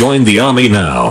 Join the army now.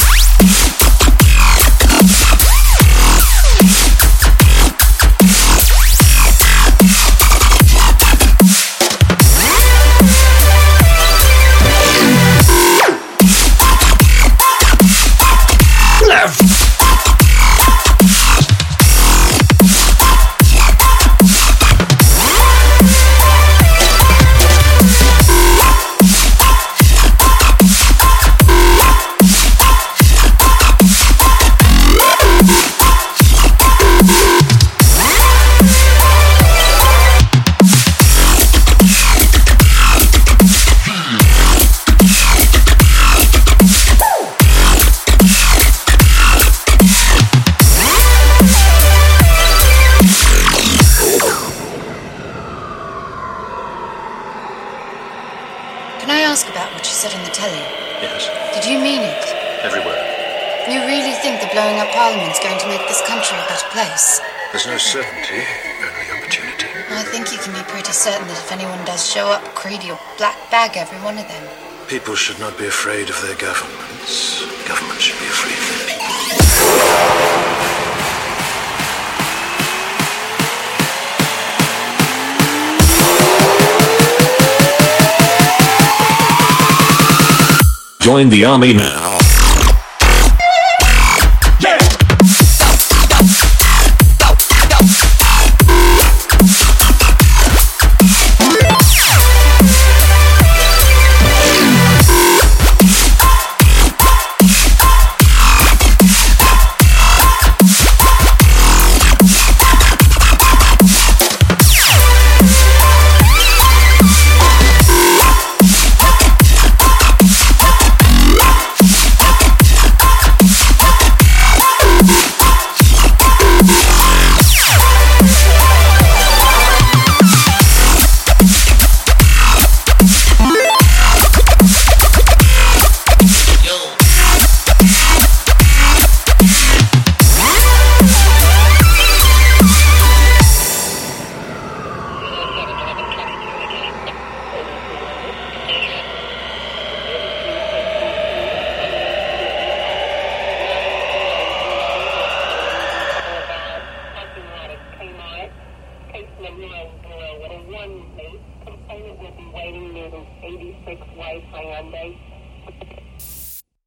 Can I ask about what you said on the telly? Yes. Did you mean it? Everywhere. You really think that blowing up Parliament's going to make this country a better place? There's no certainty, only opportunity. I think you can be pretty certain that if anyone does show up, Creedy will black bag every one of them. People should not be afraid of their governments. Governments should be afraid of their people. Join the army now. Complainant will be waiting near the 86 White Hyundai.